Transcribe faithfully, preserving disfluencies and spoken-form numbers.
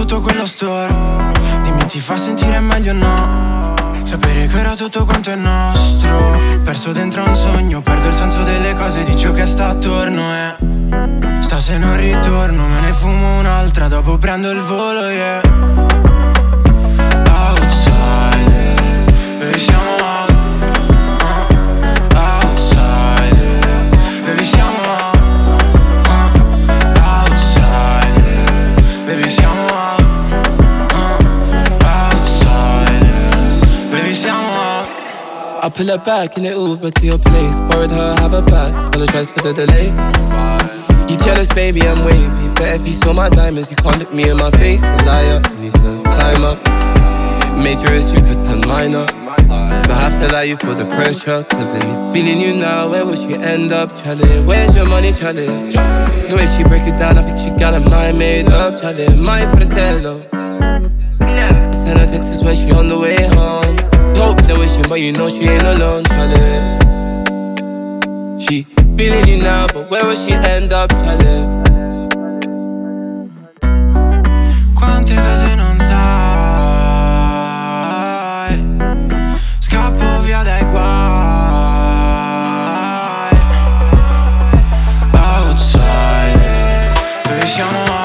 tutto quello store. Dimmi, ti fa sentire meglio o no? Sapere che ora tutto quanto è nostro. Perso dentro a un sogno, perdo il senso delle cose, di ciò che sta attorno. E sta se non ritorno, me ne fumo un'altra, dopo prendo il volo, yeah. Outsider, baby siamo out. uh, Outsider, baby siamo out. uh, Outsider, baby siamo out. uh, Outsider, baby siamo out. I pull her back in the Uber to your place. Borrowed her, have her back, apologize for the delay. You jealous, baby, I'm wavy. But if you saw my diamonds, you can't look me in my face. A liar, you need to climb up. Majorist, you could turn minor. But have to lie, you feel the pressure. Cause they feeling you now, where will she end up? Charlie, where's your money, Charlie? The way she break it down, I think she got her mind made up. Charlie, my fratello. Send her texts when she on the way home. You hope they're wishing, but you know she ain't alone, Charlie. She feeling you now, but where will she end up, Charlie? Quante cose non sai, scappo via dai guai. Outside, baby siamo